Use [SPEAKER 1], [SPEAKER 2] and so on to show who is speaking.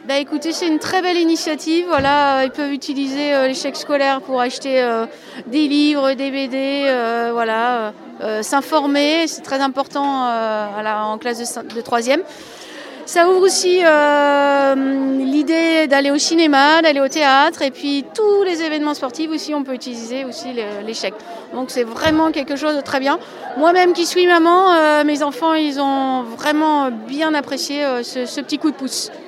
[SPEAKER 1] Bah écoutez, c'est une très belle initiative. Voilà, ils peuvent utiliser les chèques scolaires pour acheter des livres, des BD, s'informer, c'est très important en classe de 3e. Ça ouvre aussi l'idée d'aller au cinéma, d'aller au théâtre, et puis tous les événements sportifs aussi, on peut utiliser aussi les chèques. Donc c'est vraiment quelque chose de très bien. Moi-même qui suis maman, mes enfants, ils ont vraiment bien apprécié ce petit coup de pouce.